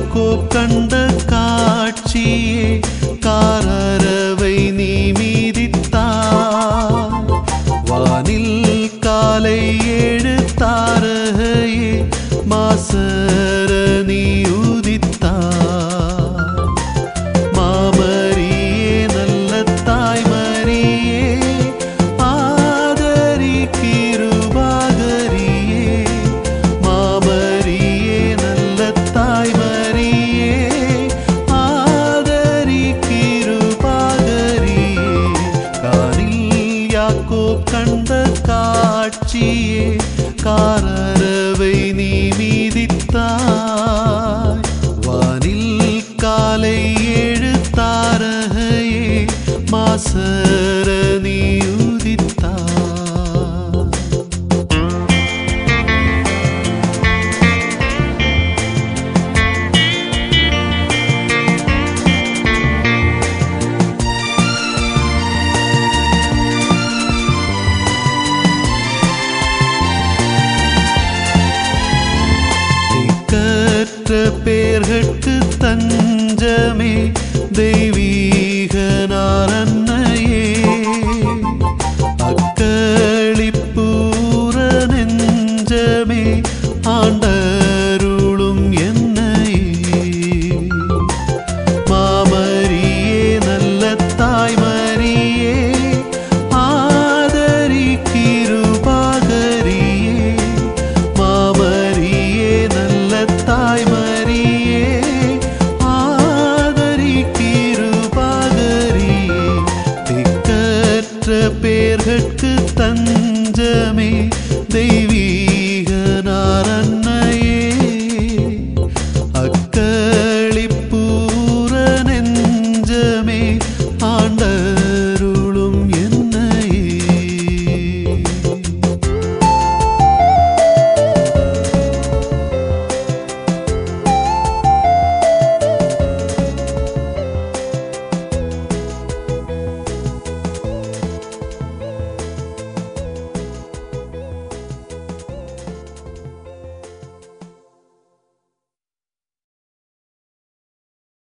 யாக்கோப் கண்ட காட்சியே காரரவை நீ மீதித்தாய் வானில் காலை 7 தாரகையே மாசர நீ உதித்தாய் மாமரியே நல்ல தாய்மரியே ஆதரி கிருபாகரியே மாமரியே நல்ல தாய்மரியே ஆதரி கிருபாகரியே காரில் யாக்கோப் கண்ட காட்சியே காரரவை நீ மீதித்தாய் வானில் காலை 7 தாரகையே மாசர நீ உதித்தாய் பேர்கட்கு தன்